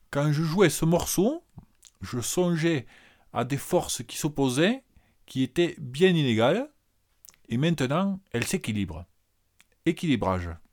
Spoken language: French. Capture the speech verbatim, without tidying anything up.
quand je jouais ce morceau, je songeais à des forces qui s'opposaient, qui étaient bien inégales, et maintenant elles s'équilibrent. Équilibrage.